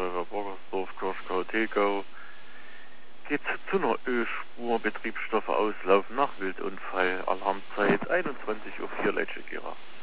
Feuerwehr Burgersdorf, Kirchgau, Tegau. Geht zu einer Ölspur, Betriebsstoffe auslaufen nach Wildunfall, Alarmzeit 21:04 Uhr, Leitschegera.